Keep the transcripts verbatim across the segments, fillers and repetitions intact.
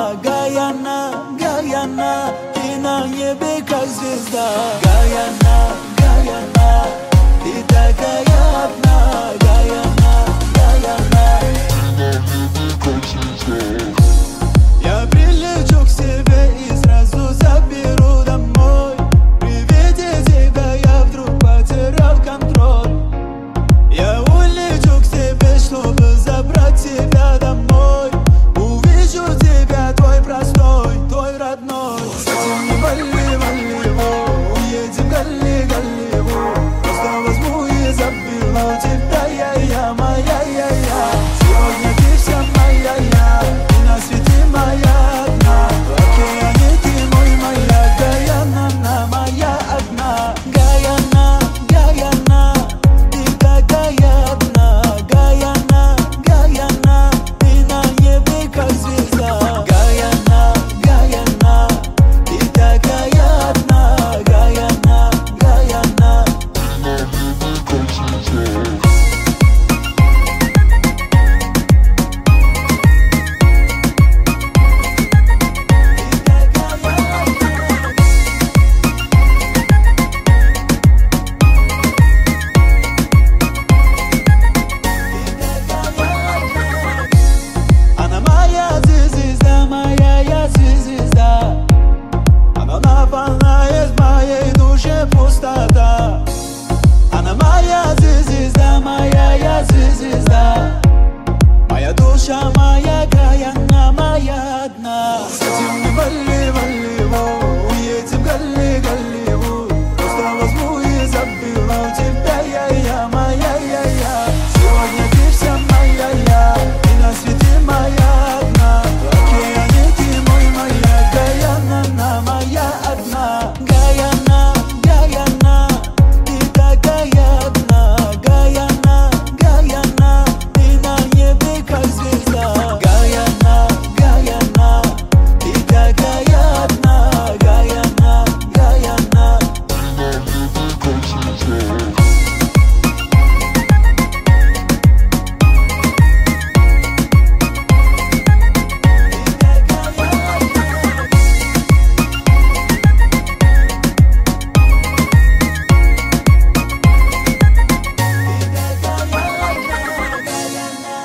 Гаяна, Гаяна, ты на небе как звезда. Гаяна, Гаяна, ты такая одна. Гаяна, Гаяна, ты на небе как звезда. Я прилечу к себе и сразу заберу домой. При виде тебя я вдруг потерял контроль. Я улечу к себе, чтобы забрать тебя домой. Увижу тебя, твой простой, твой родной. Совсем не вали, вали, уедем галли, галли. Просто возьму и заберу тебя, я, я, моя, я, я. Сегодня ты вся моя, я, и на свете моя одна. В океане ты мой, моя Гаяна, на моя одна. Гаяна, Гаяна, ты такая одна. Гаяна, Гаяна, ты на небе как звезда. Гаяна, Гаяна, ты такая одна. Гаяна, Гаяна, ты на небе как звезда. Она моя звезда, моя я звезда. Она наполняет в моей душе пустота. Она моя звезда, моя я звезда. Моя душа, моя Гаяна, моя одна. Совсем не вали, вали, уедем галли, галли. Просто возьму и заберу тебя, я, я, моя, я, я. Сегодня ты вся моя, я, и на свете моя одна. В океане ты мой, моя Гаяна, на моя одна. Гаяна, Гаяна, ты такая одна. Гаяна, Гаяна, ты на небе как звезда. Гаяна, Гаяна, ты такая одна. Гаяна, Гаяна, ты на небе как звезда.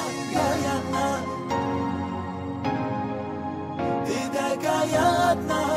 Ты такая одна.